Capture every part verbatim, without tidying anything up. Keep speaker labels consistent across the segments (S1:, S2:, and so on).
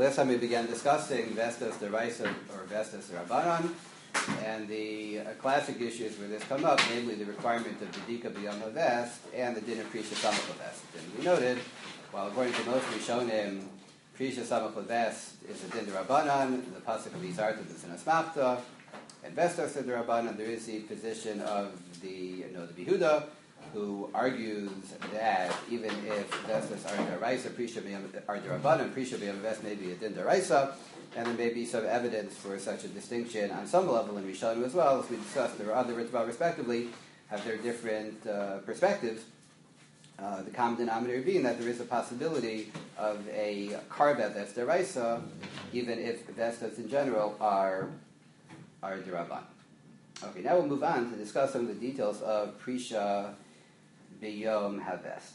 S1: last time we began discussing Vestas Deraisa or Vestas Rabbanan, and the uh, classic issues where this come up, namely the requirement of Bedika B'Yom HaVest and the din of Prisha Samach HaVest. And we noted, while according to most Rishonim, Prisha Samach HaVest is a din Rabbanan, the pasuk of Yizarta is an Asmachta, and Vestas Rabbanan, there is the position of the, you know, the Behuda, who argues that even if Vestas are Deraisa, Prisha are Rabbanan, Prisha B'Yom HaVest may be a din Deraisa, and there may be some evidence for such a distinction on some level in Rishonim as well. As we discussed, there are other Ritva, respectively, have their different uh, perspectives. Uh, the common denominator being that there is a possibility of a carve-out that's Deraisa, even if Vestas in general are, are Deraban. Okay, now we'll move on to discuss some of the details of Prisha B'Yom HaVest.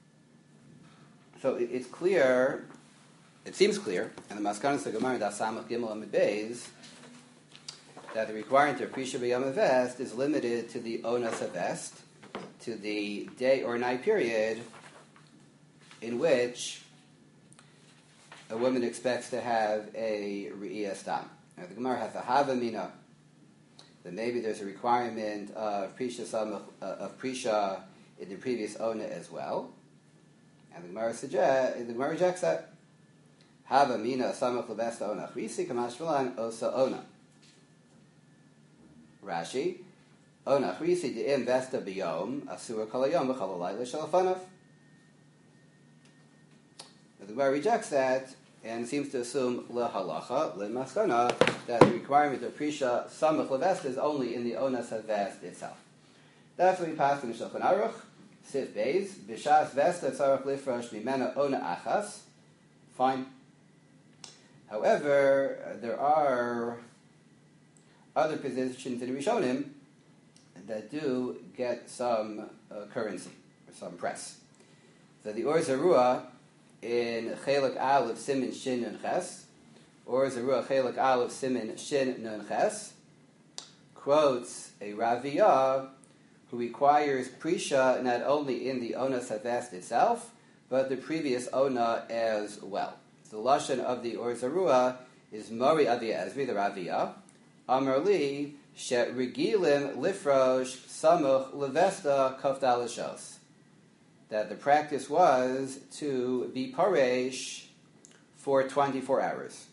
S1: So it, it's clear... It seems clear, and the Maskanas of Gemara Daf Samach Gimel Amud Beis, that the requirement of Prisha B'Yom HaVest is limited to the Onas HaVest, to the day or night period in which a woman expects to have a Re'iyah Stam. Now the Gemara has a Hava Mina, that maybe there's a requirement of Prisha Samach, uh, of Prisha in the previous Ona as well, and the Gemara suggests, the Gemara rejects that. Hava mina samach levesta ona chrisi kamash v'lan osa ona. Rashi, ona chrisi de'im vesta b'yom asura kol hayom v'chol halayla shalafanav. The Gemara rejects that and seems to assume lehalacha lemaskana that the requirement of prisha samach levesta is only in the onas havest itself. That's what we pass in the Shulchan Aruch, Sif Beis, b'shas vesta tzarach lifrosh mimena ona achas. Fine. However, uh, there are other positions in Rishonim that do get some uh, currency, or some press. So the Or Zarua in Chelek Aleph Simin Shin Nun Ches, Or Zarua Chelek Aleph Simin Shin Nun Ches, quotes a Raviyah who requires Prisha not only in the Onas HaVest itself, but the previous Ona as well. The lashon of the Or Zarua is Mori Avia Ezri, the Raviyah, Amar Li, Shet Regilim Lifrosh Samuch Levesta Kofdal Shos. That the practice was to be paresh for twenty-four hours.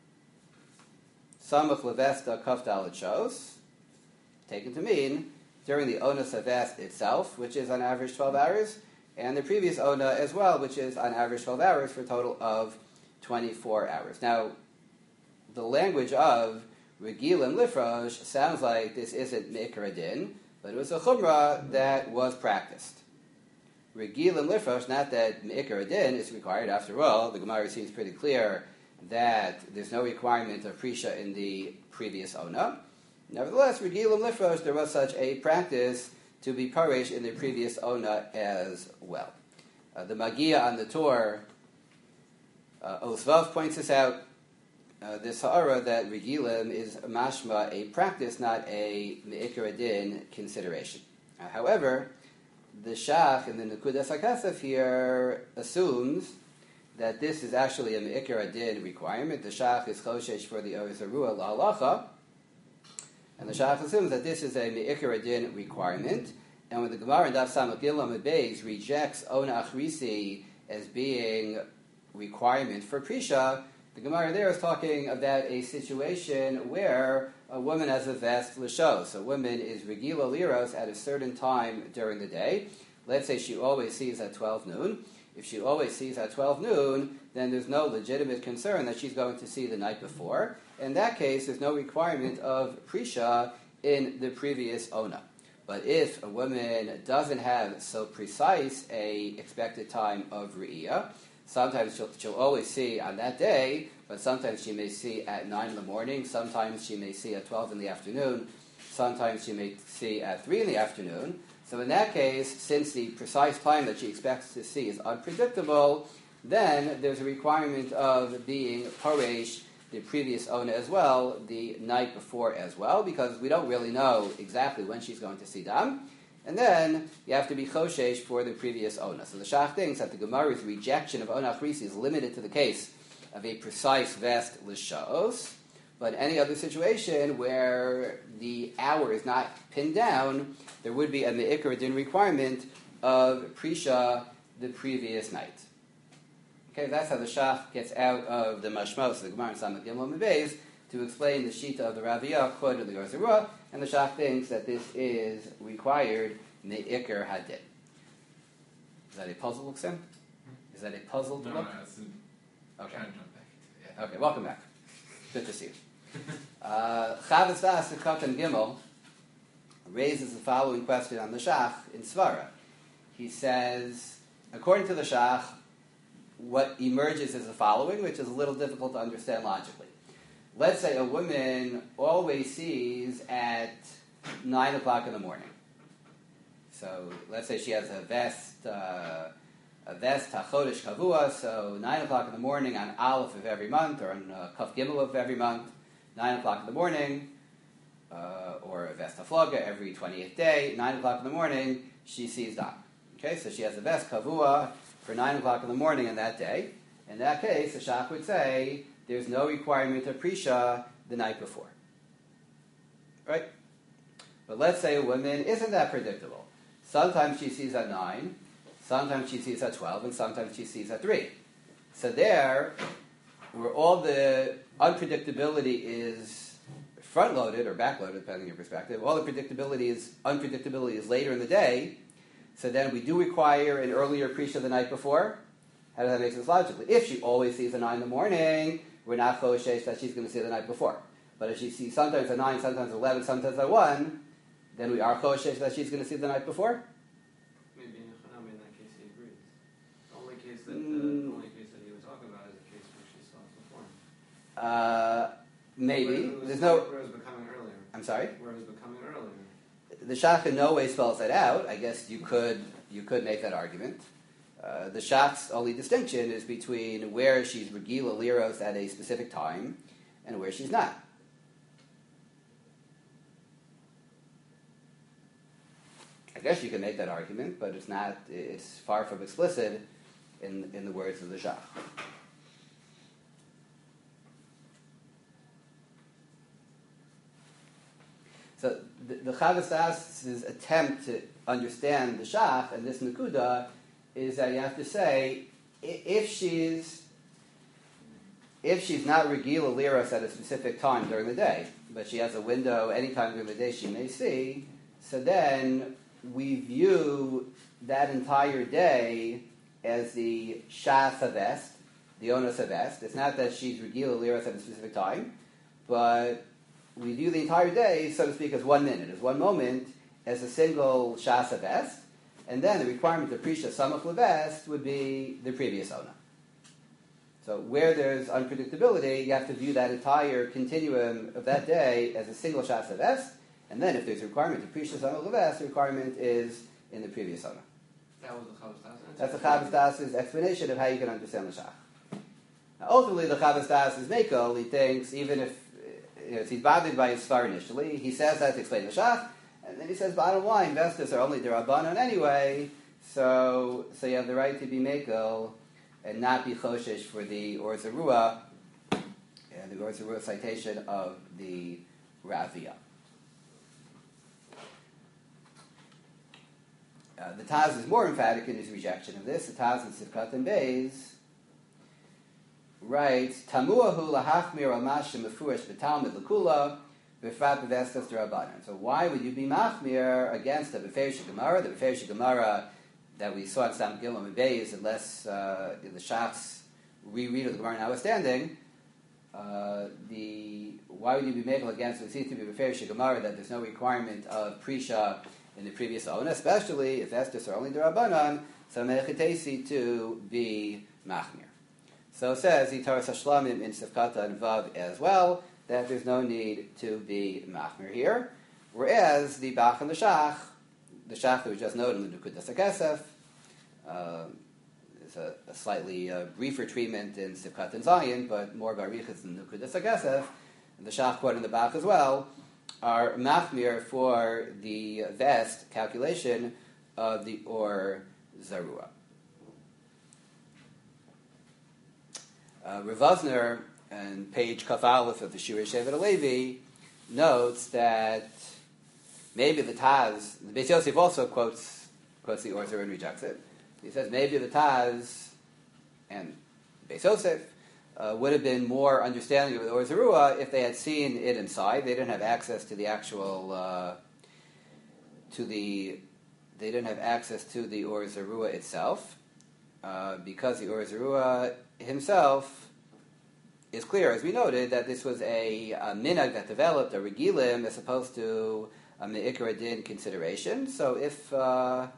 S1: Samuch Levesta Kofdal Shos, taken to mean during the Onas HaVest itself, which is on average twelve hours, and the previous Ona as well, which is on average twelve hours, for a total of twenty-four hours. Now, the language of Regilim Lifrosh sounds like this isn't Me'ikar Adin, but it was a Chumrah that was practiced. Regilim Lifrosh, not that Me'ikar Adin is required. After all, the Gemara seems pretty clear that there's no requirement of Prisha in the previous Ona. Nevertheless, Regilim Lifrosh, there was such a practice to be Paresh in the previous Ona as well. Uh, the Magia on the Torah, Uh, Osvav points this out, uh, this ha'ara, that Regilim is mashma, a practice, not a me'ikar adin consideration. Uh, however, the Shach in the Nekudas HaKasef here assumes that this is actually a me'ikar adin requirement. The Shach is choshesh for the Or Zarua la'alacha, and the Shach assumes that this is a me'ikar adin requirement. And when the Gemara in Daf Samach Gimel Amud Beis rejects Ona Achrisi as being requirement for Prisha, the Gemara there is talking about a situation where a woman has a vest l'shos. A woman is regila liros at a certain time during the day. Let's say she always sees at twelve noon. If she always sees at twelve noon, then there's no legitimate concern that she's going to see the night before. In that case, there's no requirement of Prisha in the previous Ona. But if a woman doesn't have so precise a expected time of Re'iyah, sometimes she'll, she'll always see on that day, but sometimes she may see at nine in the morning, sometimes she may see at twelve in the afternoon, sometimes she may see at three in the afternoon. So in that case, since the precise time that she expects to see is unpredictable, then there's a requirement of being paresh the previous Ona as well, the night before as well, because we don't really know exactly when she's going to see Dam. And then you have to be choshesh for the previous Ona. So the Shach thinks that the Gemara's rejection of Ona Achrisi is limited to the case of a precise vest l'shos, but any other situation where the hour is not pinned down, there would be a me'ikar din requirement of prisha the previous night. Okay, that's how the Shach gets out of the mashmos, the Gemara in Samach Gimel Mebez, to explain the shita of the Raviyah quoted the Yorzerua, and the Shach thinks that this is required me'ikar hadin. Is that a puzzle, Luxem? Is that a puzzle to
S2: no,
S1: look?
S2: No, it's an,
S1: okay.
S2: Trying to jump back into it. Yeah.
S1: Okay, welcome back. Good to see you. Chavos Das Katan Gimel raises the following question on the Shach in Svara. He says, according to the Shach, what emerges is the following, which is a little difficult to understand logically. Let's say a woman always sees at nine o'clock in the morning. So let's say she has a vest, uh, a vest hachodesh kavua. So nine o'clock in the morning on Aleph of every month, or on uh, Kaf Gimel of every month. Nine o'clock in the morning, uh, or a vest haflaga every twentieth day. Nine o'clock in the morning, she sees dawn. Okay, so she has a vest kavua for nine o'clock in the morning on that day. In that case, the Shach would say there's no requirement of prisha the night before. Right? But let's say a woman isn't that predictable. Sometimes she sees at nine, sometimes she sees at twelve, and sometimes she sees at three. So there, where all the unpredictability is front-loaded or back-loaded, depending on your perspective, all the predictability is unpredictability is later in the day. So then we do require an earlier prisha the night before. How does that make sense logically? If she always sees at nine in the morning, we're not choshesh that she's going to see the night before. But if she sees sometimes at nine, sometimes at eleven, sometimes at one, then we are choshesh that she's going to see the night before.
S3: Maybe in Hanami, in that case, he agrees. The only case that
S1: Mm.
S3: the only case that he was talking about is the case where she saw it before.
S1: Uh, maybe.
S3: Where it was,
S1: There's no...
S3: Where it was becoming earlier.
S1: I'm sorry?
S3: Where it was becoming earlier.
S1: The Shach in no way spells that out. I guess you could you could make that argument. Uh, the Shach's only distinction is between where she's regila liros at a specific time and where she's not. I guess you can make that argument, but it's not. It's far from explicit in in the words of the Shach. So the, the Chavos Das's attempt to understand the Shach and this Nakuda is that you have to say, if she's if she's not regila liros at a specific time during the day, but she has a window anytime during the day she may see, so then we view that entire day as the Shas Havest, the Onos Havest. It's not that she's regila liros at a specific time, but we view the entire day, so to speak, as one minute, as one moment, as a single Shas Havest, and then the requirement of Prisha Samach Levest would be the previous Ona. So where there's unpredictability, you have to view that entire continuum of that day as a single Shas Havest, and then if there's a requirement of Prisha Samach Levest, the requirement is in the previous Ona.
S3: That was the Chavos Das answer?
S1: That's the Chavos Das's explanation of how you can understand the Shach. Now ultimately, the Chavos Das is Mekel. He thinks even if you know, if he's bothered by his star initially, he says that to explain the Shach, and then he says, bottom line, investors are only D'Rabbanan anyway, so so you have the right to be Mekel and not be Choshesh for the Or Zarua, and the Or Zarua citation of the Raviyah. Uh, the Taz is more emphatic in his rejection of this. The Taz in Sivkat and Beis writes, Tamuahu lahachmir al-mashim mefurish b'talmud l'kula b'frat b'vestas d'Rabbanan. So why would you be machmir against the Beferish Gemara, the Beferish Gemara that we saw in Sam Gimel and Beis, unless uh, the Shach's reread of the Gemara notwithstanding, uh, the why would you be makel against what seems to be Beferish Gemara that there's no requirement of Prisha in the previous Ona, especially if Estes are only d'Rabbanan, so Mechitesi to be machmir. So it says, Yitar Sashlamim in Sifkata and Vav as well, that there's no need to be machmir here. Whereas the Bach and the Shach, the Shach that we just noted in the Nukudas HaKesef, um, is a, a slightly uh, briefer treatment in Sifkat and Zion, but more barichas in Nukudas HaKesef, and the Shach quote in the Bach as well, are machmir for the vest calculation of the Or Zarua. Uh, Rav Vosner, on page Kaf Aleph of the Shirei Shevet HaLevi, notes that maybe the Taz, the Beis Yosef also quotes quotes the Or Zarua and rejects it. He says maybe the Taz and Beis Yosef uh, would have been more understanding of the Or Zarua if they had seen it inside. They didn't have access to the actual uh, to the they didn't have access to the Or Zarua itself uh, because the Or Zarua himself is clear, as we noted, that this was a, a minhag that developed, a regilim, as opposed to a me'ikar adin consideration. So if uh,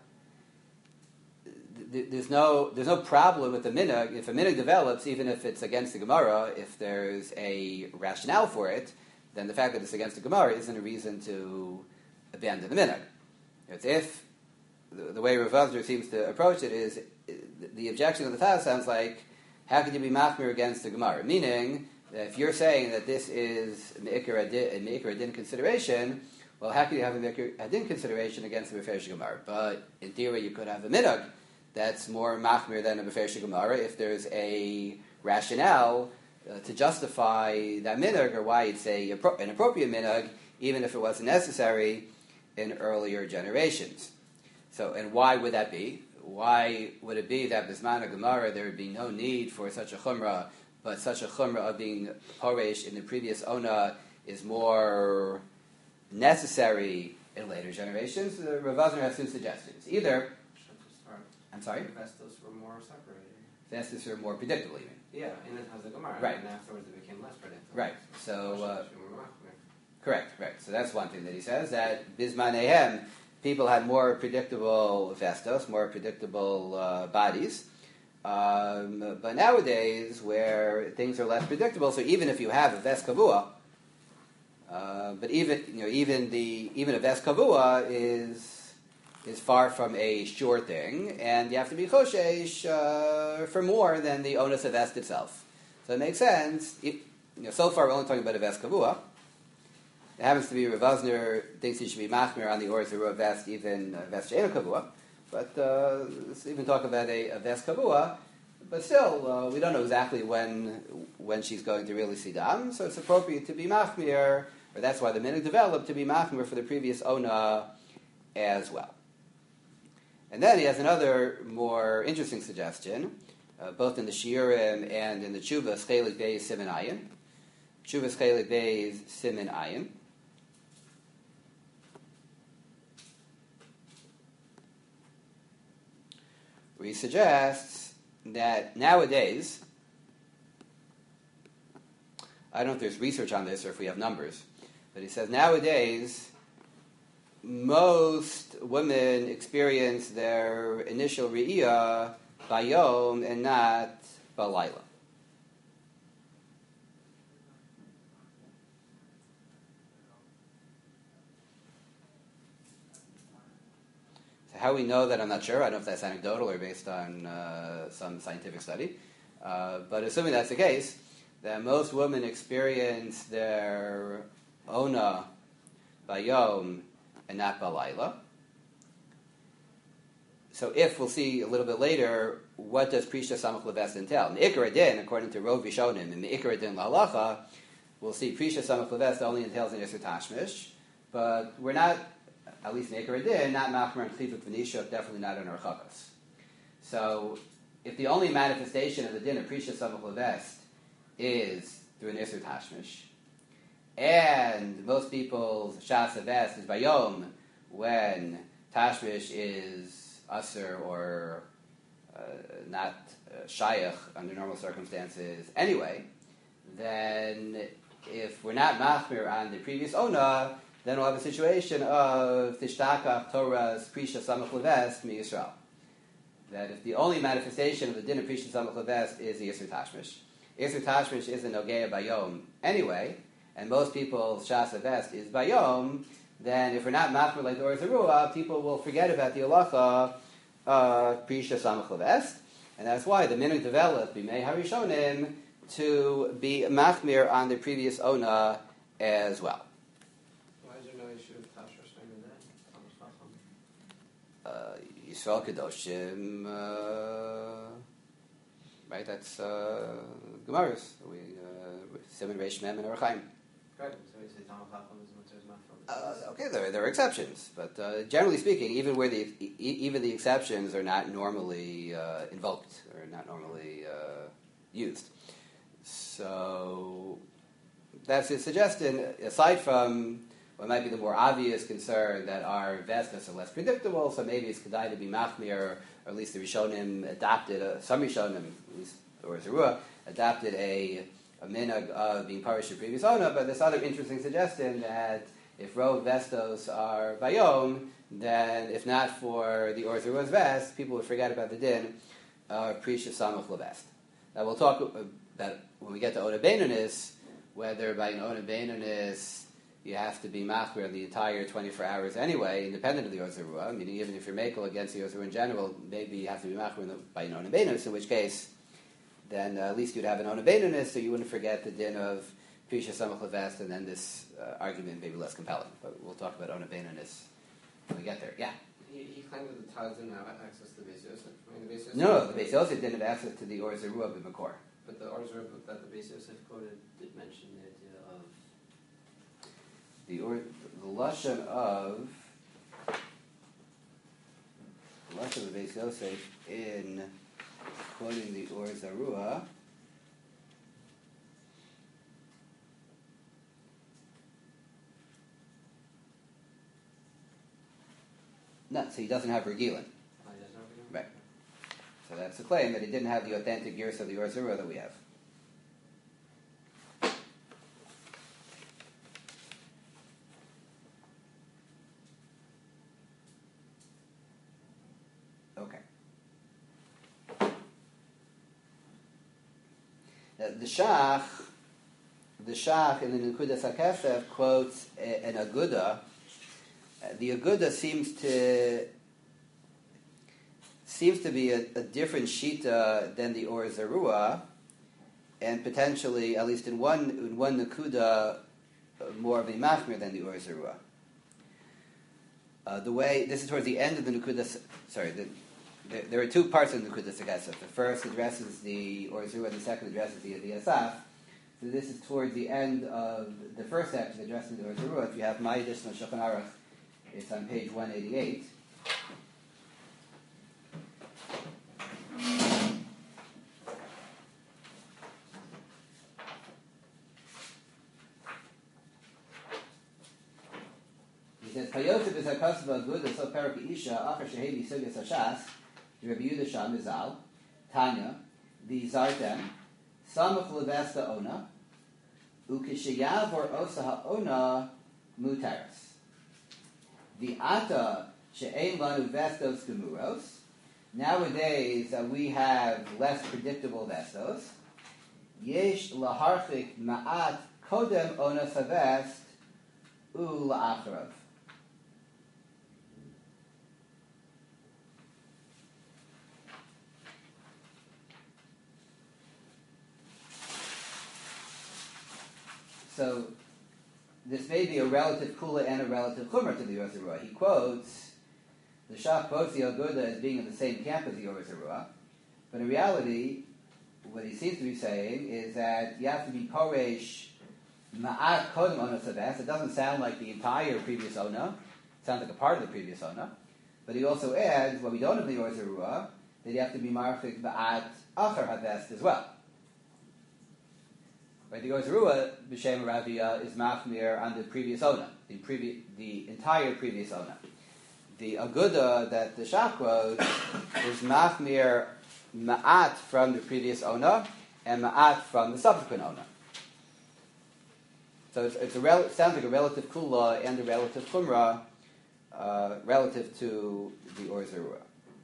S1: th- there's no there's no problem with the minhag, if a minhag develops, even if it's against the Gemara, if there's a rationale for it, then the fact that it's against the Gemara isn't a reason to abandon the minhag. It's if the, the way Rav Vosner seems to approach it is the objection of the Taz sounds like, how could you be machmir against the Gemara? Meaning, that if you're saying that this is me'ikar adin, me'ikar adin consideration, well, how could you have a me'ikar adin consideration against the Beferish Gemara? But in theory, you could have a minhag that's more machmir than a Beferish Gemara if there's a rationale uh, to justify that minhag, or why it's a, an appropriate minhag, even if it wasn't necessary in earlier generations. So, and why would that be? Why would it be that Bisman Gemara there would be no need for such a chumrah, but such a chumrah of being poresh in the previous ona is more necessary in later generations? Uh, Rav Vosner has two suggestions. Either, I'm sorry?
S3: The Vestos were more separated.
S1: Vestos are more predictable, even.
S3: Yeah, and it has a Gemara.
S1: Right.
S3: And afterwards it became less predictable.
S1: Right. So, uh,
S3: So
S1: correct, right. So that's one thing that he says, that Bisman Ehem, people had more predictable vestos, more predictable uh, bodies. Um, but nowadays, where things are less predictable, so even if you have a ves kavua, uh, but even you know even the even a ves kavua is is far from a sure thing, and you have to be choshesh uh, for more than the onus of vest itself. So it makes sense. If, you know, so far, we're only talking about a ves kavua. It happens to be Rav Vosner thinks he should be machmir on the Or Zarua vest, even a vest she'ena kavua. But uh, let's even talk about a, a vest kavua. But still, uh, we don't know exactly when when she's going to really see dam. So it's appropriate to be machmir, or that's why the minhag developed to be machmir for the previous ona as well. And then he has another more interesting suggestion, uh, both in the Shiurim and in the Tshuvas Chelik Beis Siman Ayin. Tshuvas Chelik Beis Siman Ayin. Where he suggests that nowadays, I don't know if there's research on this or if we have numbers, but he says nowadays most women experience their initial re'iyah bayom and not balayla. How we know that, I'm not sure. I don't know if that's anecdotal or based on uh, some scientific study. Uh, but assuming that's the case, that most women experience their ona bayom and not balayla. So if, we'll see a little bit later, what does Prisha Samach Leves entail? Me'ikar adin, according to Rov Rishonim, and Me'ikar adin lahalacha, we'll see Prisha Samach Leves only entails an Yisur Tashmish, but we're not, at least Me'ikar adin, not Machmer and Chifuk V'nishuk, definitely not in our Chakas. So if the only manifestation of the din of Prisha Samach Leves is through an Yisur Tashmish, and most people's Shas Aves is Bayom, when Tashmish is Asr or uh, not uh, Shayach under normal circumstances anyway, then if we're not Machmir on the previous Ona, then we'll have a situation of Tishtakach Torah's Prisha Samach Leves Mi Yisrael. That if the only manifestation of the din of Prisha Samach Leves is the Yisur Tashmish, Yisur Tashmish is a Nogea Bayom anyway, and most people's Shas Aves is Bayom, then if we're not machmir like the Or Zarua, people will forget about the halacha of Prisha Samach Leves, and that's why the minhag developed Bimei Harishonim to be machmir on the previous ona as well.
S3: Why is there no issue of Tashra Shemim then?
S1: Uh, Yisrael Kedoshim. Uh, right? That's uh, Gemara's. We uh, Simon Reish Mem and Arachaim.
S3: Right. So you say Talmud Chacham is mutter mafal.
S1: Uh, okay, there, there are exceptions, but uh, generally speaking, even where the e- even the exceptions are not normally uh, invoked or not normally uh, used. So that's his suggestion. Aside from what might be the more obvious concern that our vestments are less predictable, so maybe it's kedai to be machmir, or at least the Rishonim adopted a, some Rishonim, at least or Zerua, adopted a a minhag of being parish in previous owner. But this other interesting suggestion that if Rov Vestos are Bayom, then if not for the Or Zeruah's vest, people would forget about the din of Prisha Samach Levest. Now we'll talk about when we get to Ona Beinonis, whether by an Ona Beinonis you have to be machmir the entire twenty-four hours anyway, independent of the Or Zeruah, meaning even if you're makel against the Or Zeruah in general, maybe you have to be machmir by an Ona Beinonis, in which case then uh, at least you'd have an Ona Beinonis, so you wouldn't forget the din of Prisha Samach Levest, and then this uh, argument may be less compelling. But we'll talk about Ona Beinonis when we get there. Yeah?
S3: He, he claimed that the Taz didn't have access to the Beis Yosef. I mean, the Beis Yosef
S1: No, no, the Beis Yosef didn't have access to the Or Zeruah b'Makor.
S3: But the Or Zeruah that the Beis Yosef quoted did mention the idea of
S1: The or the lashon of the lashon of the Beis Yosef in quoting the Or Zeruah. No, so he doesn't have Regilin.
S3: Oh, he doesn't have Regilin?
S1: Right. So that's a claim that he didn't have the authentic years of the Or Zeruah that we have. Okay. Now, the Shach, the Shach in the Nekudas HaKesef quotes a, an Aguda. Uh, the Aguda seems to seems to be a, a different shita than the Or Zeruah, and potentially, at least in one in one Nekuda, uh, more of a machmir than the Or Zeruah. Uh, the way this is towards the end of the Nekudas. Sorry, the, there, there are two parts of the Nekudas HaKesef. The first addresses the Or Zeruah, the second addresses the the Asaf. So this is towards the end of the first section addressing the Or Zeruah. If you have my edition of Shulchan Aruch, it's on page one eighty-eight. He says, "Payosef is hakasva aguda so perak isha achar shehevi sugyas hashas Rabbi Yehuda Sham Izal Tanya the Zartem samach levesta ona ukishayav or osa haona mutaris the ata she'ein lanu vestos gemuros." Nowadays uh, we have less predictable vestos. Yesh laharchik ma'at kodem onas havest u la'acharav. So this may be a relative kula and a relative chumrah to the Or Zeruah. He quotes, the Shach quotes the Aguda as being in the same camp as the Or Zeruah, but in reality, what he seems to be saying is that you have to be poresh ma'at kodem onas havest. It doesn't sound like the entire previous ona. It sounds like a part of the previous ona. But he also adds, what we don't have in the Or Zeruah, that you have to be marfik ma'at achar havest as well. Right, the Or Zeruah b'shem Ravia is machmir on the previous ona, the previ- the entire previous ona. The Aguda that the Shach quotes is machmir ma'at from the previous ona and ma'at from the subsequent ona. So it's, it's a rel- it sounds like a relative kula and a relative chumrah uh, relative to the Or Zeruah.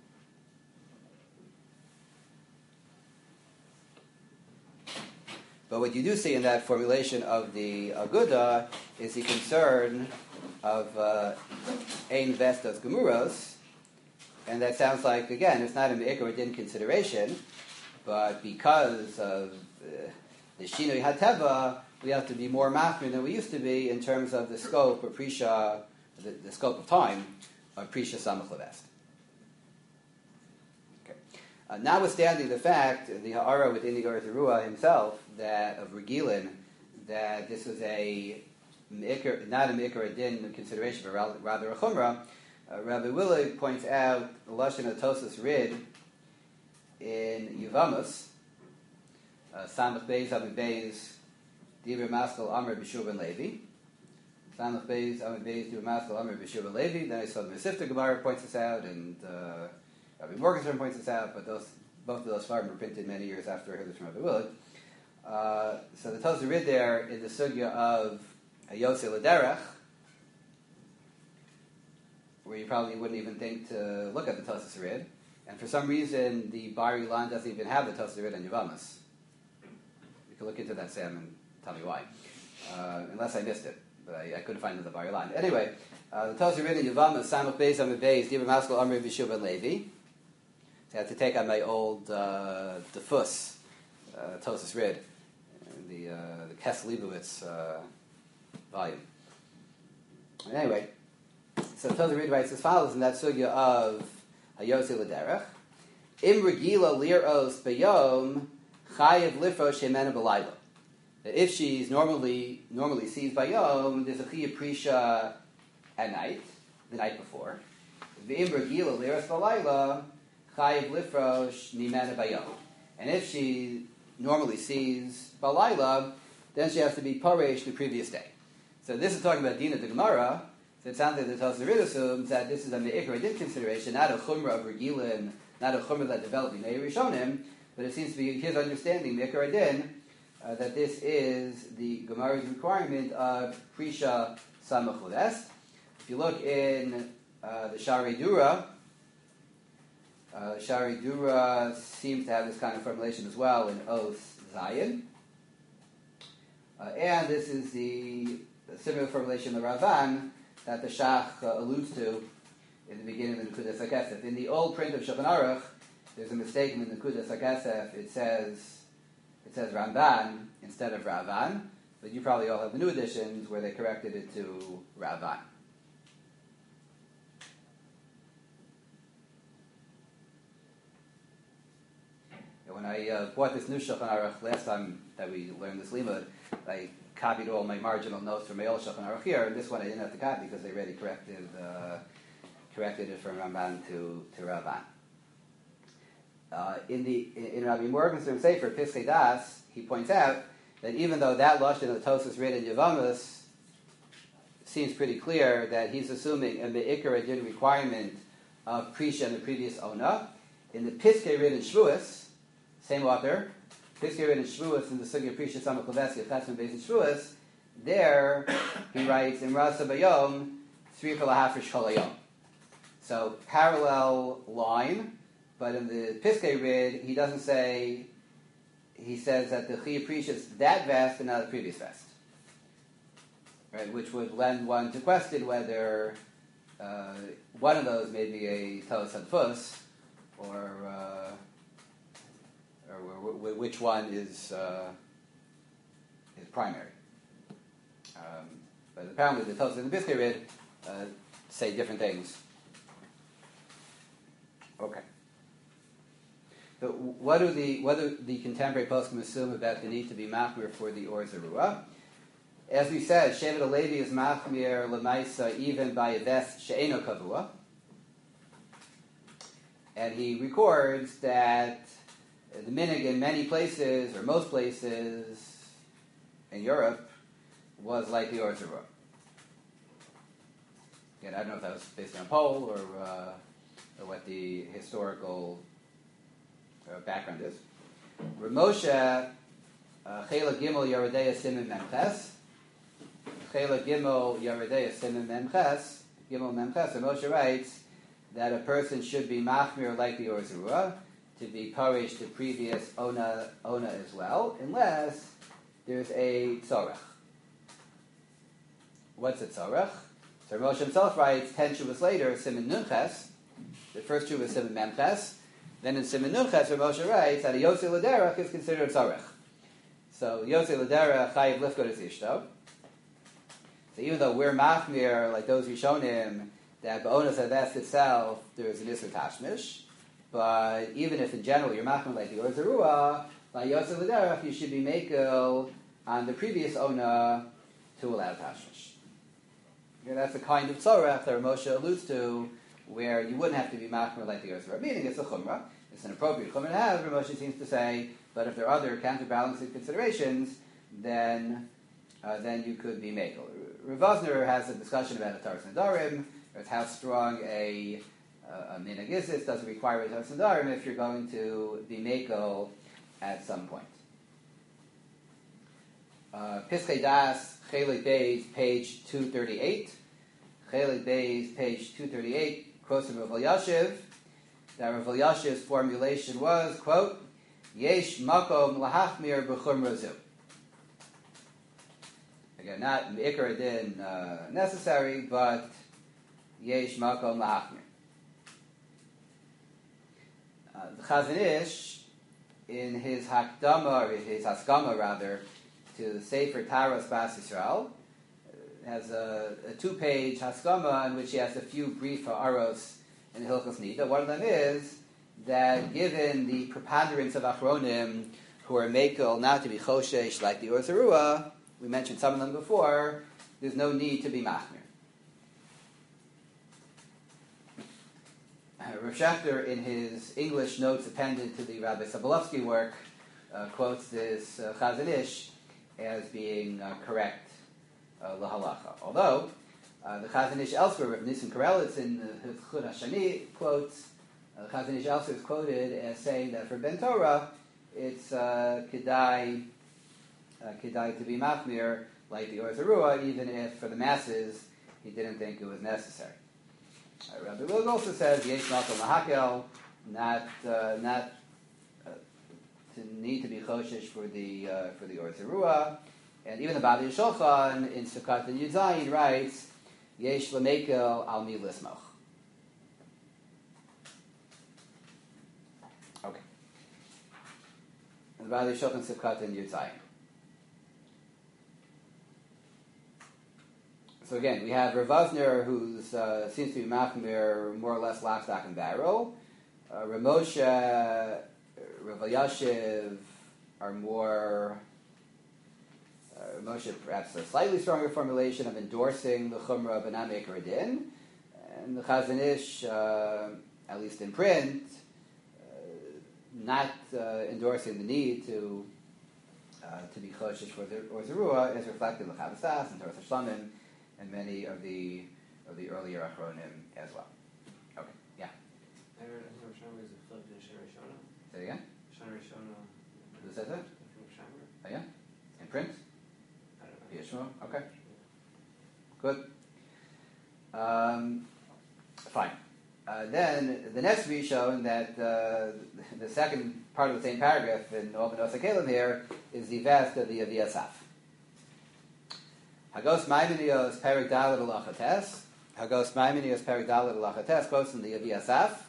S1: But what you do see in that formulation of the Aguda is the concern of ein vestos gemuros, and that sounds like, again, it's not a me'ikar or din consideration, but because of uh, the shinui hateva, we have to be more machmir than we used to be in terms of the scope of prisha, the, the scope of time of prisha samach levest. Okay. Uh, notwithstanding the fact, the Ha'ara within the Or Zerua himself, that of Regilin, that this was a Me'ikr, not a Me'ikr Adin consideration, but rather, rather a Chumrah, uh, Rabbi Willig points out the Lashon of Tosas Rid in Yevamos, uh, Samach Beis, Amid Beis, Dibur Maskal Amr B'Shur Ben Levi. Samach Beis, Amid Beis, Dibur Maskal Amr B'Shur Ben Levi. Then I saw the Mesivta Gemara points this out, and uh, Rabbi Morgenstern points this out, but those, both of those farms were printed many years after I heard this from Rabbi Willig. Uh, so the Tosas Rid there in the sugya of Yosei L'derech, where you probably wouldn't even think to look at the Tosas Rid, and for some reason the Bar Ilan doesn't even have the Tosas Rid and Yevamos. You can look into that, Sam, and tell me why. Uh, unless I missed it, but I, I couldn't find it in the Bar Ilan. Anyway, uh, the Tosas Rid and Yevamos, Samach Beis Amid Beis, Dibur Maskal Amr B'Shur Ben Levi. So I had to take on my old uh, Defus uh, Tosas Rid, the uh, the Kess Leibowitz uh, volume. Anyway, so Tosas Rid writes as follows in that sugya of Hayosei L'derech: Im regila liros b'yom chayev lifrosh shemena b'layla. That if she's normally normally sees bayom, there's a chiyuv prisha at night, the night before. V'im regila liros b'layla chayev lifrosh mimena bayom. And if she normally sees balayla, then she has to be paresh the previous day. So this is talking about Dina the Gemara. So it sounds like the Tosas Rid assumes that this is a me'ikr adin consideration, not a chumrah of regilin, not a chumrah that developed in Rishonim, but it seems to be his understanding, me'ikr adin, uh, that this is the Gemara's requirement of prisha samach l'est. If you look in uh, the Shari Dura, uh, Shari Dura seems to have this kind of formulation as well in Os Zayin. Uh, and this is the, the similar formulation of the Ravan that the Shach uh, alludes to in the beginning of the Nekudas HaKesef. In the old print of Shulchan Aruch, there's a mistake in the Nekudas HaKesef. It says it says Ramban instead of Ravan, but you probably all have the new editions where they corrected it to Ravan. And when I uh, bought this new Shulchan Aruch last time that we learned this limud, I copied all my marginal notes from my old Shulchan Aruch here, and this one I didn't have to copy because they already corrected uh, corrected it from Ramban to, to Ravan. Uh, in the in, in Rabbi Morgenstern's Sefer Piskei Das, he points out that even though that lashon of Tosas Rid and Yevamos seems pretty clear that he's assuming a me'ikr adin requirement of prisha in the previous ona, in the Piskei Rid and Shvuas, same author, Piskei Rid and Shvuas in the Sugya Prisha Samach Leveski of Tasman Beis and Shvuas, there he writes in Rasa Bayom three Kalahafrish Kolayom. So parallel line, but in the Piskei Rid he doesn't say. He says that the Chiyuv Prisha is that vast and not the previous vast, right? Which would lend one to question whether uh, one of those may be a Toas Hadfus, or uh, or w- w- which one is uh, is primary. Um, but apparently the Tosas and the Piskei Rid uh, say different things. Okay. So what do the what do the contemporary poskim assume about the need to be machmir for the Or Zerua? As we said, Shevet HaLevi is machmir l'maisa even by a ves she'eno kavua, and he records that the minig in many places or most places in Europe was like the Or Zerua. Again, I don't know if that was based on a poll or, uh, or what the historical Uh, background is. Ramosha Chela Gimel Yeridei Simen Memches. Chela Gimel Yeridei Simen Memches. Gimel Memches. Ramosha writes that a person should be machmir like the Or Zerua to be parish the previous ona ona as well, unless there's a tzorech. What's a tzorech? So Ramosha himself writes ten shuvas later Simen Nunches. The first shuva is Simen Memches. Then in Simen Nunches, Moshe writes that a Yosei L'derech is considered tzarech. So Yosei L'derech chayiv lifkot es ishto. So even though we're machmir like those Rishonim that ba'onas hadas itself there is an isur tashmish, but even if in general you're machmer like the Orzerua, by Yosef L'derech, you should be makel on the previous Ona to allow Tashmish. Okay, that's the kind of tzorech that Moshe alludes to, where you wouldn't have to be machmer like the Orzerua. Meaning it's a chumrah, it's an appropriate chumrah to have, Moshe seems to say, but if there are other counterbalancing considerations, then uh, then you could be makel. Rav Vosner has a discussion about a Taras Nedarim, or how strong a, uh, a minhag is. This doesn't require a Taras Nedarim if you're going to be makel at some point. Uh, Piskei Das, Chelik Beis, page two thirty-eight. Chelik Beis, page two thirty-eight, quotes from Rav Elyashiv, that Rav Elyashiv's formulation was, quote, Yesh makom lahachmir b'chumra zu. Again, not Ikar Din uh, necessary, but Yesh Makom Lahachmir. Uh, the Chazon Ish, in his Hakdama, or his Haskama rather, to the Sefer Taras Bas Yisrael, uh, has a, a two-page Haskama in which he has a few brief Ha'aros in Hilchos Nida. One of them is that given the preponderance of Achronim who are Mekel not to be Choshesh like the Orzerua, we mentioned some of them before, there's no need to be machmir. Uh, Rav Schachter, in his English notes appended to the Rabbi Sobolovsky work, uh, quotes this uh, Chazon Ish as being uh, correct uh, lahalacha. Although, uh, the Chazon Ish elsewhere, Rav Nissen Karelitz in the Chud HaShani quotes, uh, the Chazon Ish elsewhere is quoted as saying that for Ben Torah, it's uh, kedai, Uh, kedai to be machmir like the Orzerua, even if for the masses he didn't think it was necessary. Uh, Rabbi Wilg also says yesh makom lahakel, not uh, not uh, to need to be choshesh for the uh, for the Orzerua, and even the Bali Shulchan in Sukkot and Yudzayin writes yesh lamekel al mi lismoch. Okay, and the Bali Shulchan Sukkot and Yudzayin. So again, we have Rav Vosner, who uh, seems to be machmir more or less lock, stock, and barrel. Uh, Rav Moshe, Rav Elyashiv are more, uh, Rav Moshe perhaps a slightly stronger formulation of endorsing the chumrah of Anam Ikar Din, and the Chazon Ish, uh, at least in print, uh, not uh, endorsing the need to uh, to be choshesh for the Orzerua, is reflected in the Chavos Das and Toras HaShlamim, and many of the of the earlier Achronim as well. Okay, yeah.
S3: I heard Rav Shamar is a flip in Shana Rishona.
S1: Say it again?
S3: Shana Rishona.
S1: Who says that? Oh yeah? In print?
S3: I don't know.
S1: Yeshua? Okay. Good. Um, fine. Uh, then the next we shown that uh, the second part of the same paragraph in Oben Osa Kalim here is the vest of the Avi Asaf. Hagos Maimonios Perik Dalet Alachates. Hagos Maimonios Perik Dalet Alachates quotes in the Avi Asaf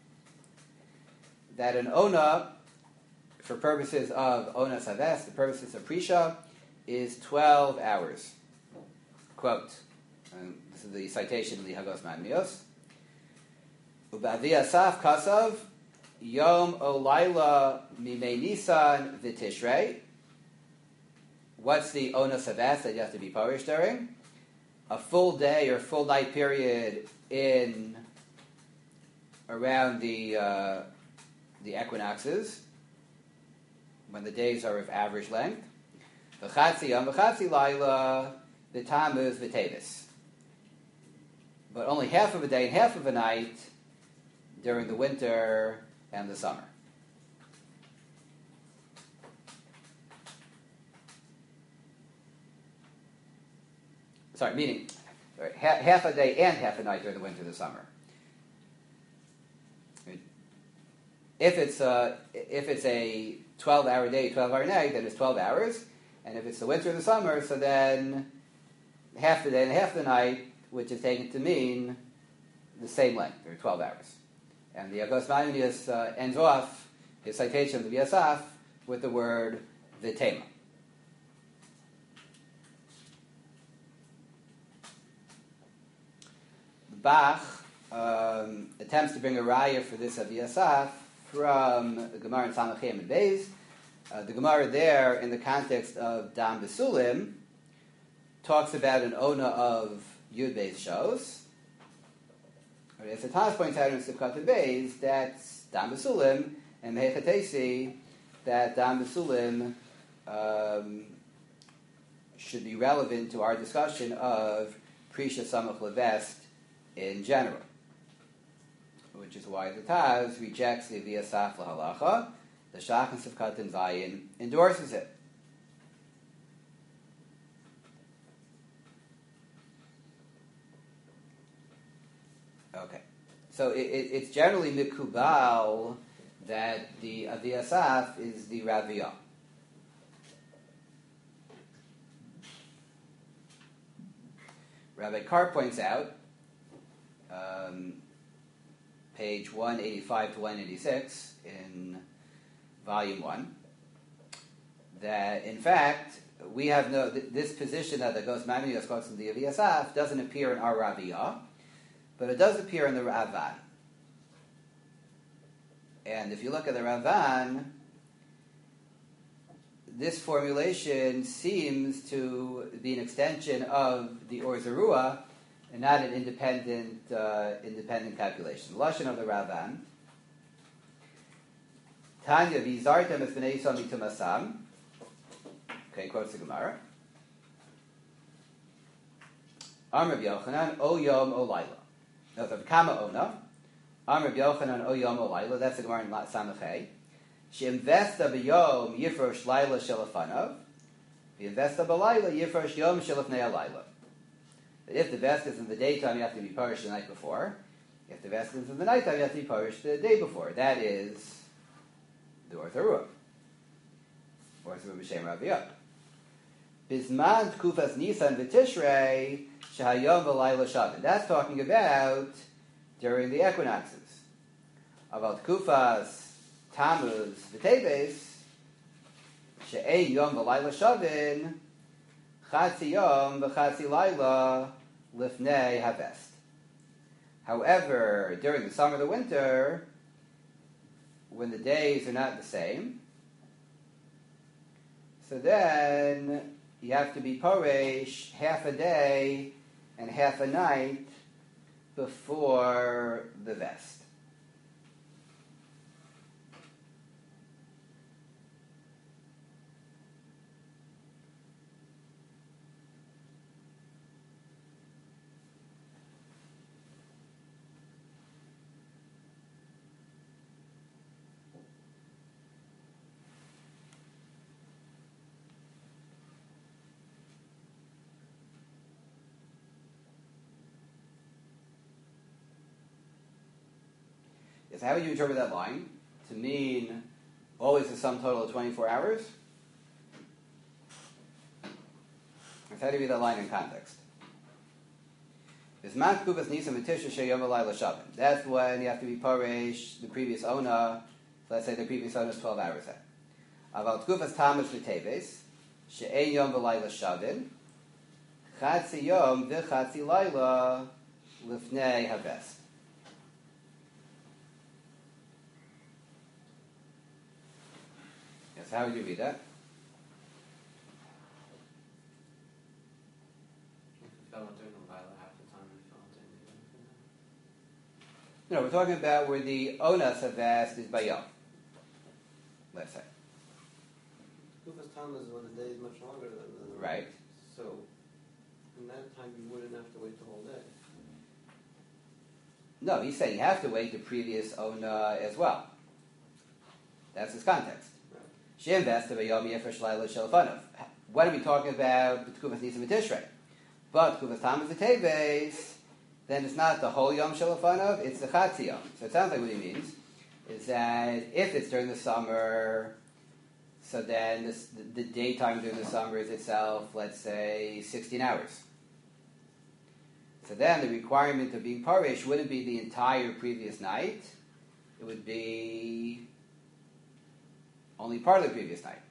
S1: that an ona, for purposes of ona saves, the purposes of prisha, is twelve hours. Quote, and this is the citation of the Hagos Maimonios. Ubavi Asaf Kasav Yom Olayla Mimei Nisan V'Tishrei. What's the onus of that that you have to be parish during? A full day or full night period in around the uh, the equinoxes, when the days are of average length. V'chatzi yom v'chatzi laila v'tamuz v'tevis. But only half of a day and half of a night during the winter and the summer. Sorry, meaning sorry, half, half a day and half a night during the winter and the summer. If it's a, if it's a twelve-hour day, twelve-hour night, then it's twelve hours. And if it's the winter and the summer, so then half the day and half the night, which is taken to mean the same length, or twelve hours. And the Agos Maimonides uh, ends off his citation of the Yasaf with the word v'tema. Bach um, attempts to bring a raya for this Avi Asaf from the Gemara in Samachem and Beis. Uh, the Gemara there, in the context of Dam Besulim, talks about an Ona of Yud Beis shows. As the Taz points out in Sivkat and Beis, that's Dam Besulim, and Mehechatesi, that Dam Besulim um, should be relevant to our discussion of Prisha Samach Levest in general, which is why the Taz rejects the Avi Asaf Lahalacha. The Shach and Sivkat and Zayin endorses it. Okay, so it, it, it's generally mikubal that the Avi Asaf is the Raviyah. Rabbi Carr points out, um, page one eighty-five to one eighty-six in volume one, that in fact we have no, th- this position that the Gos Mamini Yoskots in the Avi Asaf doesn't appear in our Raviyah, but it does appear in the Ravan. And if you look at the Ravan, this formulation seems to be an extension of the Or Zarua and not an independent uh, independent calculation. The Lashon of the Ravan, Tanya v'zartem es b'nei Yisrael mitumasam. Okay, quotes the Gemara. Amr Yochanan o yom o laila. No, so kama ona. Amr Yochanan o yom o laila. That's the Gemara in Samachay. She investa b'yom yifrosh laila shelafanav. V'investa b'laila yifrosh yom shelafnei laila. If the vest is in the daytime, you have to be parished the night before. If the vest is in the nighttime, you have to be parished the day before. That is the Or Zarua. Or Zarua b'shem Raviyah. Bisman Tkufas Nisan v'Tishrei shehayom v'layla shavin. That's talking about during the equinoxes. About Tkufas Tammuz v'Teves she'ei yom v'layla shavin chatzi yom v'chatzi layla lifnei havest. However, during the summer, the winter, when the days are not the same, so then you have to be poresh half a day and half a night before the vest. Yes, how would you interpret that line? To mean always a sum total of twenty-four hours? How do you read that line in context? That's when you have to be paresh the previous ona. So let's say the previous ona is twelve hours out. Aval tkufas tamas v'teves she'ein yom v'layla shavin chatzi yom v'chatzi layla lifnei havest. Yes, how would you read that? No, we're talking about where the onas of vast is by yom. Let's say.
S3: Kufas Tam is when the day is much longer than the
S1: Right.
S3: So, in that time, you wouldn't have to wait the whole day.
S1: No, he's saying you have to wait the previous ona as well. That's his context. Shem vesta b'yom yefresh laila shelfanov. What are we talking about? B'tkufas nisim v'tishrei. But kufas Tam is the teves. Then it's not the whole Yom Shalafanov, it's the Chatzi Yom. So it sounds like what he means is that if it's during the summer, so then this, the, the daytime during the summer is itself, let's say, sixteen hours. So then the requirement of being parish wouldn't be the entire previous night. It would be only part of the previous night.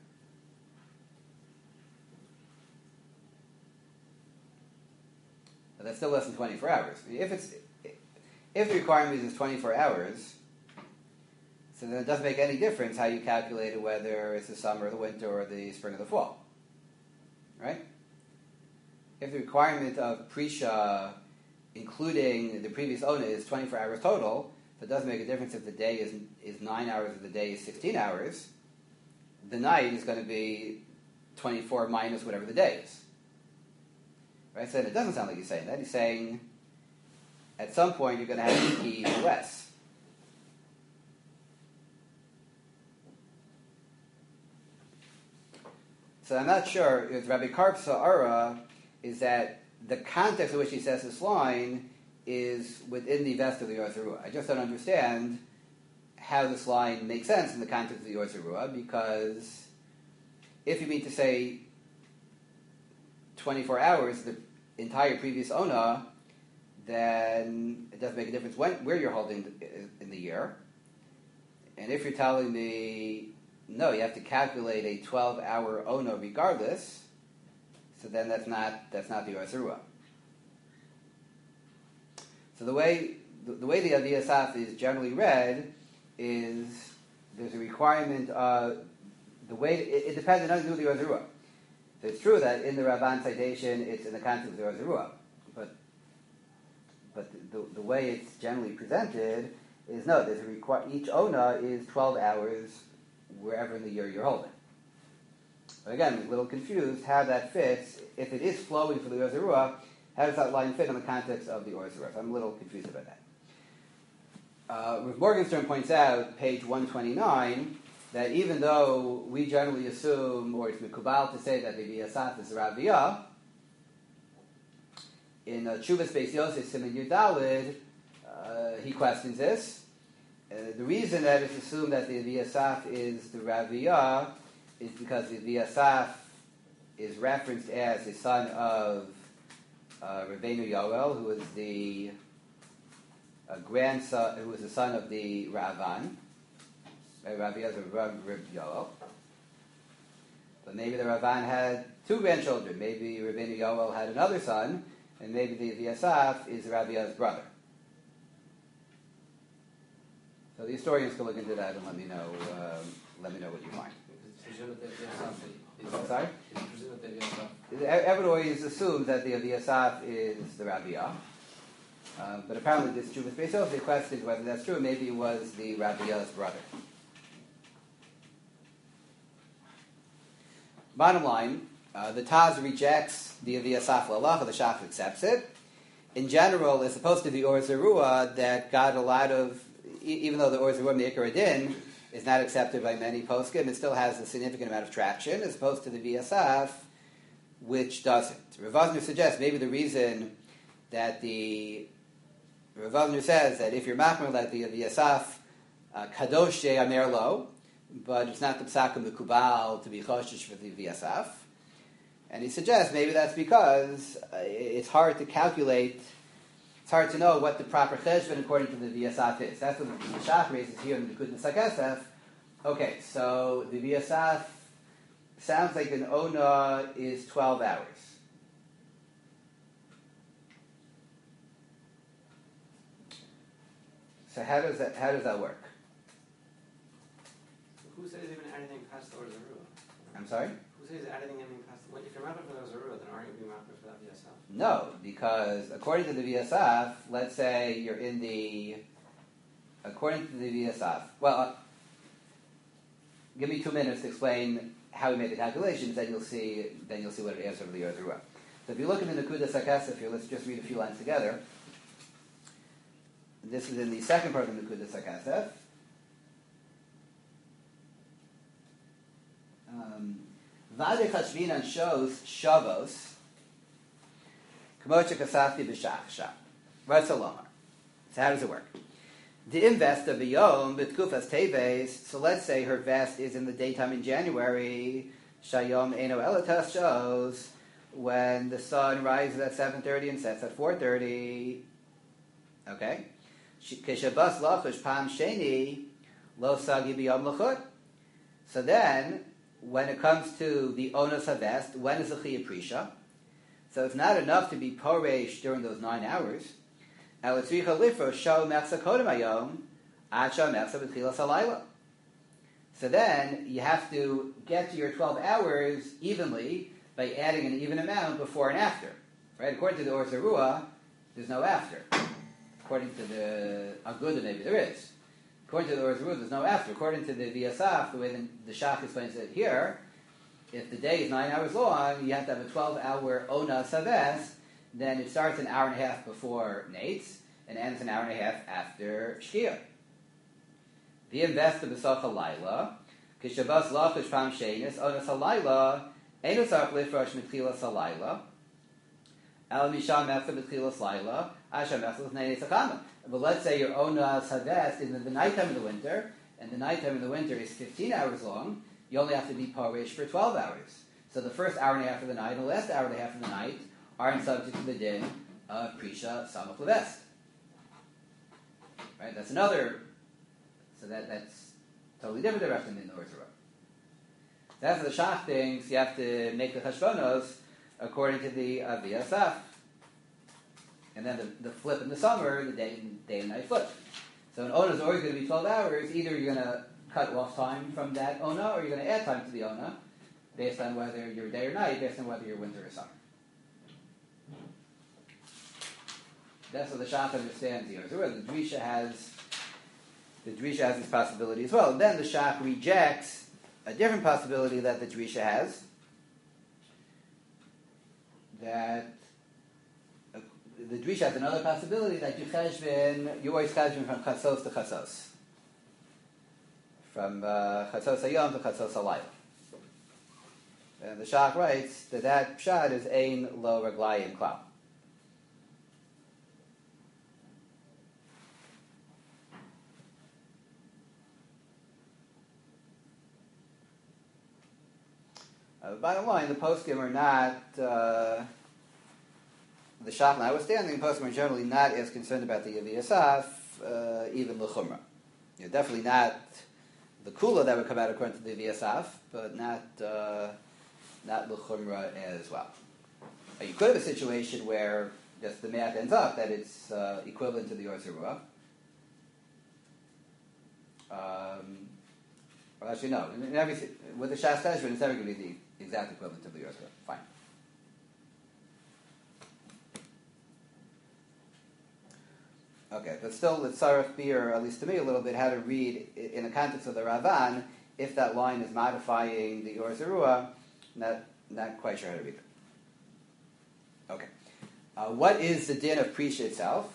S1: But that's still less than twenty-four hours. If it's If the requirement is twenty-four hours, so then it doesn't make any difference how you calculate it, whether it's the summer, or the winter, or the spring, or the fall. Right? If the requirement of Prisha, including the previous Ona, is twenty-four hours total, so it doesn't make a difference if the day is, is nine hours or the day is sixteen hours. The night is going to be twenty-four minus whatever the day is. Right? So it doesn't sound like he's saying that. He's saying at some point you're going to have to key less. So I'm not sure if Rabbi Karp's Sa'ara is that the context in which he says this line is within the vest of the Yoreh Zarua. I just don't understand how this line makes sense in the context of the Yoreh Zarua, because if you mean to say twenty-four hours, the entire previous Ona, then it doesn't make a difference when, where you're holding in the year. And if you're telling me, no, you have to calculate a twelve-hour Ona regardless, so then that's not that's not the Yoreh Zarua. So the way the, the way the Avi Asaf is generally read is there's a requirement of the way it, it depends on nothing to do with the Yoreh Zarua. So it's true that in the Ramban citation it's in the context of the Yoreh Zarua, but but the, the, the way it's generally presented is no, there's a requ- each Ona is twelve hours wherever in the year you're holding. But again, I'm a little confused how that fits. If it is flowing for the Yoreh Zarua, how does that line fit in the context of the Yoreh Zarua? So I'm a little confused about that. Uh, Rav Morgenstern points out, page one twenty-nine, that even though we generally assume, or it's mikubal to say that the Avi Asaf is Raviyah, in uh, Chuvas Beis Yosef Siman Yud Daled, uh, he questions this. Uh, the reason that it's assumed that the Avi Asaf is the Raviyah is because the Avi Asaf is referenced as the son of uh, Rabbeinu Yoel, who was the uh, grandson, who was the son of the Ravan. Uh, Raviyah is a Rab Yoel. But maybe the Ravan had two grandchildren. Maybe Rabbeinu Yoel had another son, and maybe the Avi Asaf is Raviyah's brother. So the historians can look into that and let me know. Um, let me know what you find. I'm sorry. Everyone always assumes that the Avi Asaf is the Raviyah, uh, but apparently this Chuvas Beis Yosef, the question is whether that's true. Maybe it was the Raviyah's brother. Bottom line, uh, the Taz rejects the Avi Asaf L'Halacha. The Shach accepts it. In general, it's supposed to be Or Zarua that got a lot of. Even though the Or Zarua Me'ikar Adin is not accepted by many poskim, it still has a significant amount of traction, as opposed to the Avi Asaf, which doesn't. Rav Vosner suggests maybe the reason that the Rav Vosner says that if you're machmer like the Avi Asaf, uh, kadosh she'amer lo, but it's not the psakim mikubal to be choshesh for the Avi Asaf, and he suggests maybe that's because uh, it's hard to calculate. It's hard to know what the proper cheshbon according to the Avi Asaf is. That's what the Shach raises here in the Nekudas HaKesef. Okay, so the Avi Asaf sounds like an Ona is twelve hours. So how does that how does that work?
S3: Who says even anything past the Or Zarua?
S1: I'm sorry?
S3: Who says anything anything past the... If you're mapping for the Or Zarua, then aren't you being mapping for that Avi Asaf?
S1: No, because according to the Avi Asaf, let's say you're in the... According to the Avi Asaf... Well, uh, give me two minutes to explain how we made the calculations, then you'll see then you'll see what it answers over the Yoreh Zarua. So if you look at the Nekudas HaKesef here, let's just read a few lines together. This is in the second part of the Nekudas HaKesef. Vade Chashminan shows Shavos K'moche Kasafti B'Shachsha. Ratzalomar. So how does it work? The invest of Yom B'Tkufas Teves. So let's say her vest is in the daytime in January. Shayom Eno Elatas shows when the sun rises at seven thirty and sets at four thirty. Okay. Keshabas Lachush Pam Sheni Lo Sagi B'Yom Lachut. So then, when it comes to the Onos HaVest, when is the Chiyah Prisha? So it's not enough to be Poresh during those nine hours. El tzricha lifrosh show mechsa kodem hayom, ad show mechsa b'tchilas halayla. So then you have to get to your twelve hours evenly by adding an even amount before and after. Right? According to the Or Zarua, there's no after. According to the Aguda, maybe there is. According to the Or Zarua, there's no after. According to the V'yasaf, the way the, the Shach explains it here, if the day is nine hours long, you have to have a twelve-hour Ona Saves, then it starts an hour and a half before Nates and ends an hour and a half after Shkia. V'investa b'socha laila, kishabas lachish pam shenis, onas halayla, eno sarach lifrosh mitchilas halayla, al misham mechsa b'tchilas laila, asham mechsa l'fnei nesachama. But let's say your onas haves is in the nighttime of the winter, and the nighttime of the winter is fifteen hours long, you only have to be parish for twelve hours. So the first hour and a half of the night and the last hour and a half of the night aren't subject to the din of prisha samach levest. Right? That's another. So that, that's totally different direction than the Or Zarua. That's the Shach thinks you have to make the cheshbonos according to the uh, V S F. And then the, the flip in the summer, the day, day and night flip. So an Ona is always going to be twelve hours. Either you're going to cut off time from that Ona, or you're going to add time to the Ona, based on whether you're day or night, based on whether you're winter or summer. That's what the Shach understands the Or Zarua. The Drisha has... The Drisha has this possibility as well. And then the Shach rejects a different possibility that the Drisha has, that uh, the Drisha has another possibility that you cheshbin, you always cheshbin from chasos to chasos, from uh, chasos hayom to chasos halayla. And the Shach writes that that pshat is ein lo raglayim klal. Uh, bottom line, the poskim are not, uh, the Shach notwithstanding, the poskim are generally not as concerned about the Yavi Asaf, uh, even l'chumra. You know, definitely not the kula that would come out according to the Yavi Asaf, but not uh, not l'chumra as well. Uh, you could have a situation where just the math ends up that it's uh, equivalent to the Or Zarua. Um, Well, actually, no. In every, with the Shas Teshuvah, it's never going to be the exact equivalent of the Or Zarua. Fine. Okay, but still, it's Sarach B, or at least to me, a little bit how to read in the context of the Ravan, if that line is modifying the Or Zarua, not, not quite sure how to read it. Okay. Uh, what is the din of Prisha itself?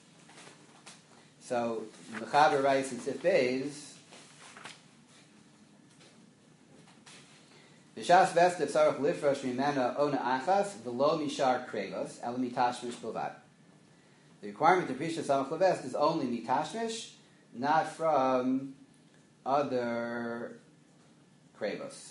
S1: So, Mechaber writes in Sif Beis, B'shas vested sarach lifrosh mimena ona achas v'lo mishar krevos el mitashmish bilvad. The requirement of prisha samach levest is only mitashmish, not from other krevos.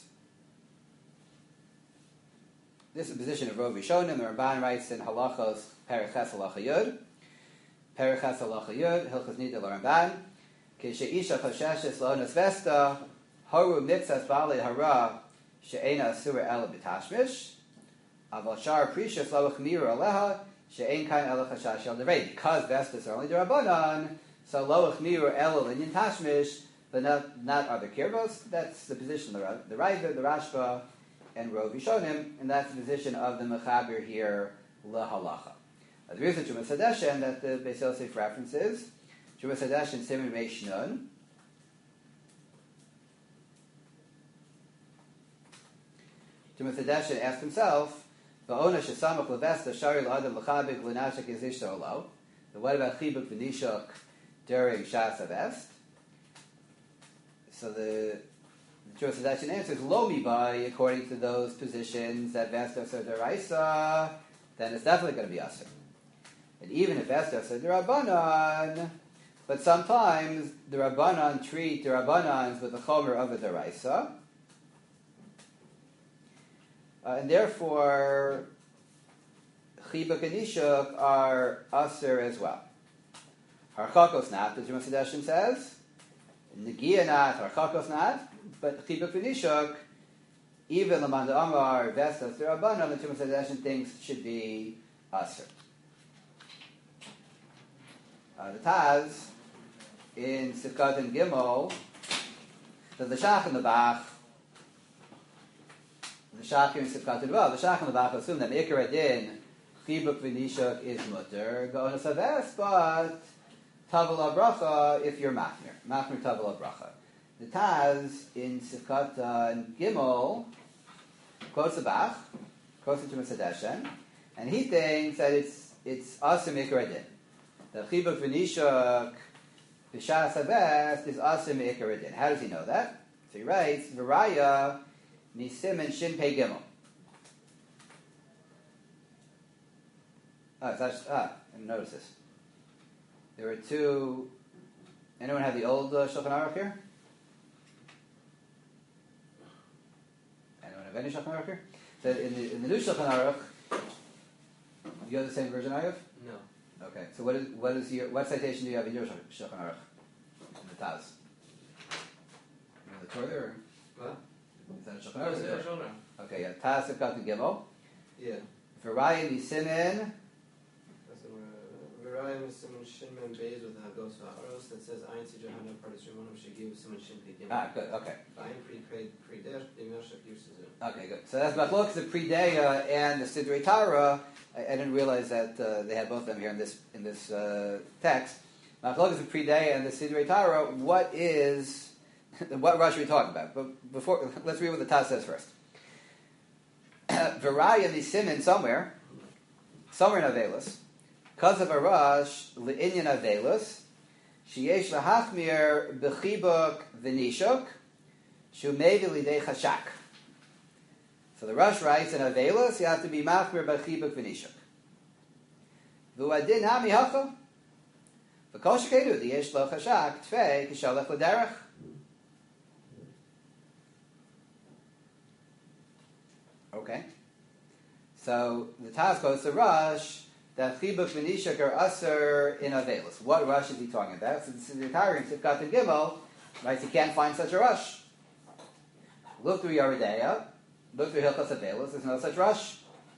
S1: This is the position of Rov Rishonim. The Ramban writes in Halachos Periches Halacha Yud, Periches Halacha Yud Hilchos Nida LaRamban Kisheisha Chosheches Lonas Vesta Haru Mitzas Bali Hara She'ena Asura Ela B'Tashmish Aval Shar Prisha Slavach Mira Aleha She'en Kain Ela Chashash El Derei. Because Vestas are only Derabanan, so Loach Mira Ela Linyan Tashmish, but not, not other Kirbos. That's the position of the, the Raiva, the Rashba, and Rov Rishonim, and that's the position of the Mechaber here, LaHalacha. Uh, there is a Chumas Hadeshen that the Beis Yosef references. Chumas Hadeshen Siman Reish Nun. Chumas Hadeshen asked himself, "Va'ona shesamach levesta shari l'adam l'chabik l'nashak yizish olo." But what about chibuk v'nishuk during Shas Havest? So the The Chumas Hadeshen answers lo mibai, according to those positions that vestos are deraisa, then it's definitely going to be asur. And even if vestos are derabanan, but sometimes the rabbanan treat the rabbanans with the chomer of a deraisa, uh, and therefore chibuk and nishuk are asur as well. Harchakos not, the Chumas Hadeshen says. Negia not, harchakos not. But chibuk v'nishuk, even l'man amar vestas d'Rabbanan, the Chumas Hadeshen thinks should be asur. Uh, the Taz in Sifkat and Gimel, there's the Shach in the Bach. The Shach here in Sifkat and well, the Shach in the Bach assume that Ikar Adin Chibuk v'nishuk is mutter, Go'onas Haves, but Tavel Bracha if you're Machmir. Machmir Tavel Bracha. The Taz in Sifkat and Gimel quotes the Bach, quotes it to Mitzadeshen, and he thinks that it's it's Asim Ikar Adin. The Chibuk v'nishuk B'shas Haves is Asim Ikar Adin. How does he know that? So he writes, V'raya Nisim and Shin Pei Gimel. Ah, it's actually, ah, I didn't notice this. There were two. Anyone have the old uh, Shulchan Aruch here? Anyone have any Shulchan Aruch here? So in the in the new Shulchan Aruch, you have the same version I have?
S3: No.
S1: Okay. So what is what is your what citation do you have in your Shulchan Aruch? In the Taz. You have the Torah or?
S3: What?
S1: Is that a Shulchan Aruch?
S3: Yeah, Shulchan Aruch.
S1: Okay, yeah. Taz Sifkat and Gimel.
S3: Yeah.
S1: For Ryan Simin.
S3: V'rayim is Simon Shinman Beis with Hagos Ha'aros that says Ayin Si Johanna Pardes Shimonim Shegiv Simon Shin Pei Gimel.
S1: Ah, good. Okay.
S3: Ayin Pri Pri Pri Der Dimel Shakir Suzu.
S1: Okay, good. So that's Machlokes, the Prideya and the Sidrei Tara. I, I didn't realize that uh, they had both of them here in this in this uh, text. Machlokes, the Prideya and the Sidrei Tara. What is what rush are we talking about? But before, let's read what the Taz says first. Varaya Nisimin somewhere, somewhere in Avelis, because of a rush le'inyan Avelis, sheyesh lahachmir bechibuk v'nishuk, shumei v'lidei chashak. So the Rush writes in Avelis, you have to be machmir bechibuk v'nishuk. V'uadin hami hacha, v'kol shekedu diyesh lo chashak tfei kishalech l'derech. Okay. So the Taz goes to Rush that chibuk v'nishuk are usher in Avelis. What Rush is he talking about? Since the entire in Sifkat and Gimel, right? You can't find such a Rush. Look through Yeridea. Look through Hilchos Avelis. There's no such Rush.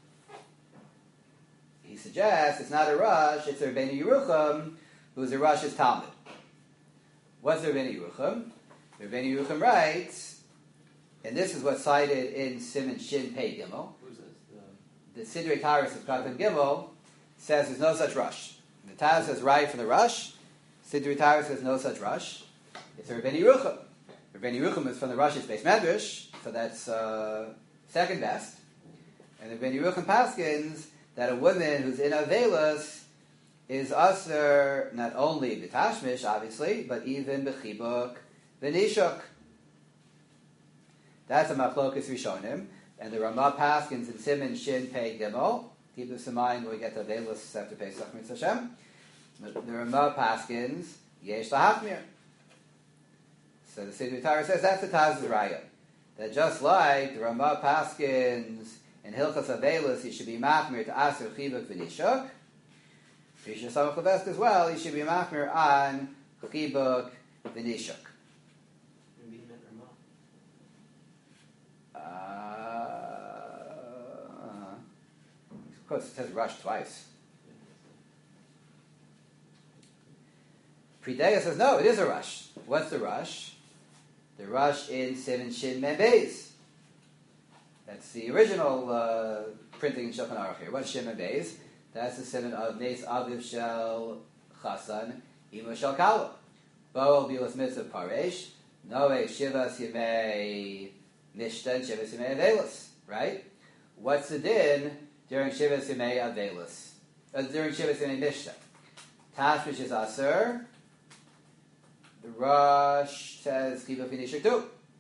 S1: He suggests it's not a Rush. It's a Rebbeinu Yerucham, who's a Rush's Talmud. What's the Rebbeinu Yerucham? The Rebbeinu Yerucham writes. And this is what's cited in Simon Shin Pei Gimel.
S3: Who's this? The
S1: The Sidrei Taris of Katan Gimel says there's no such rush. The Taz says right for the rush. Sidrei Taris says no such rush. It's a Rebbeinu Yerucham. Rebbeinu Yerucham is from the Rush's base Medrash, so that's uh, second best. And the Rebbeinu Yerucham paskins that a woman who's in Avelis is usher not only b'tashmish, obviously, but even b'chibuk v'nishuk. That's a Machlokas Rishonim, and the Ramah Paskins in Simon Shin Pei Gimel. Keep this in mind when we get to Avelis after Pesach Mitzvah Hashem. The Ramah Paskins Yesh Lahachmir. So the Sidrei Tara says that's the Taz's Raya. That just like the Ramah Paskins in Hilchas Avelis, he should be Machmir to Aser Chibuk V'nishuk. Risha Samach Levest as well, he should be Machmir on Chibuk V'nishuk. Of course, it says rush twice. Prideya says, no, it is a rush. What's the rush? The rush in Simon Shin Mem Beis. That's the original uh, printing in Shulchan Aruch here. What's Shin Mem Beis? That's the Simon of Nes Aviv Shel Chasan, Imo Shel Kala. Bo'el Bilas Mitzvah Paresh, Noe Shivas Yemei Mishta, Shivas Yemei Avelis. Right? What's the din during Shivas Yemei Avelis? Uh, during Shivas Yemei Mishta. Tashmish is Aser. The Rush says Chibuk V'nishuk too.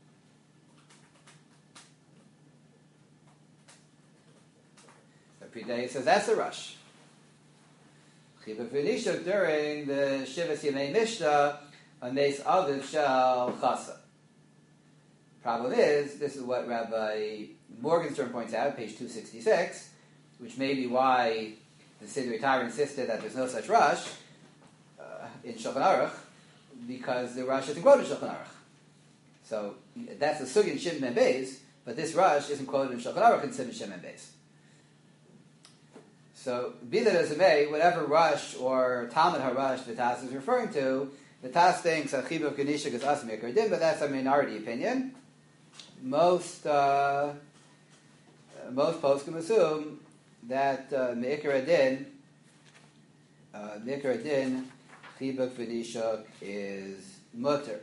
S1: The Prideya says that's the Rush. Chibuk V'nishuk during the Shivas Yemei Mishta on Nes Aviv Shel Chasa. Problem is, this is what Rabbi Morgenstern points out, page two sixty-six, which may be why the Sidrei Tara insisted that there's no such rush uh, in Shulchan Aruch, because the rush isn't quoted in Shulchan Aruch. So that's the Sugin Shin Mem Beis, but this rush isn't quoted in Shulchan Aruch in Simon Shin Mem Beis. So, be that as it may, whatever rush or Talmud HaRush the Taz is referring to, the Taz thinks that Chibuv Ganishuk is As Mikra Din, but that's a minority opinion. Most uh, most poskim assume that uh, Mikra Din, uh, Mikra Din, Chibuv Ganishuk is Mutter.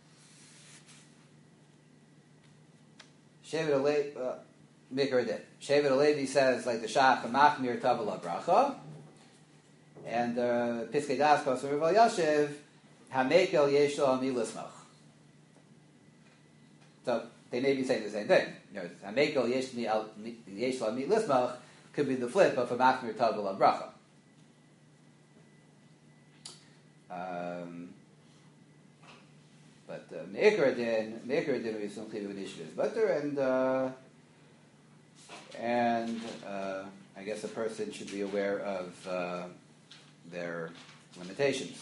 S1: Shevet Alevi, uh, Mikra Din. Shevet Alevi says, like the Shach, Machmir Tavala Bracha, and uh, Piskei Das Kos Rav Yashiv, Hamekel Yeshlo Ami Lismach. So they may be saying the same thing. You know, Hamekel Yeshlo Ami Lismach could be the flip of a Machmir Tavala Bracha. Um, but uh, Meikar Din, Meikar Din, we assume Chibuv Ganishuk is Mutter, and uh, and uh, I guess a person should be aware of uh, their limitations.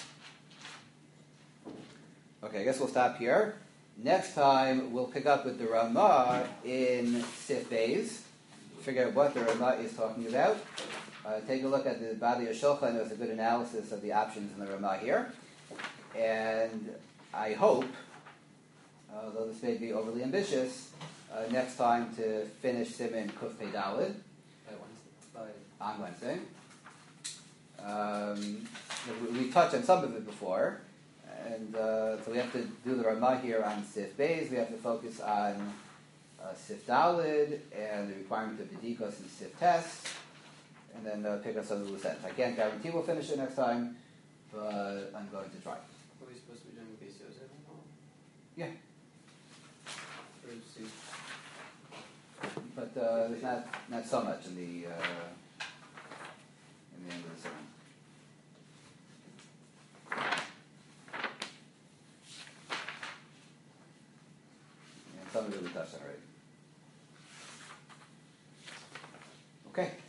S1: Okay, I guess we'll stop here. Next time we'll pick up with the Ramah in Sif Beis, figure out what the Ramah is talking about. Uh, take a look at the Badi Shulchan. There's a good analysis of the options in the Ramah here. And I hope, although this may be overly ambitious, uh, next time to finish Siman Kuf Pei Daled on Wednesday. Um, we, we touched on some of it before, and uh, so we have to do the Ramah here on Sif Beis. We have to focus on uh, Sif Daled and the requirement of B'dikos and Sif Test, and then uh, pick up some of the loose ends. I can't guarantee we'll finish it next time, but I'm going to try.
S3: Are we supposed to be doing Beis Yosef?
S1: Yeah.
S3: Or is it-
S1: But uh, there's not, not so much in the uh, in the end of the sermon. And some of it we touched on already. Okay.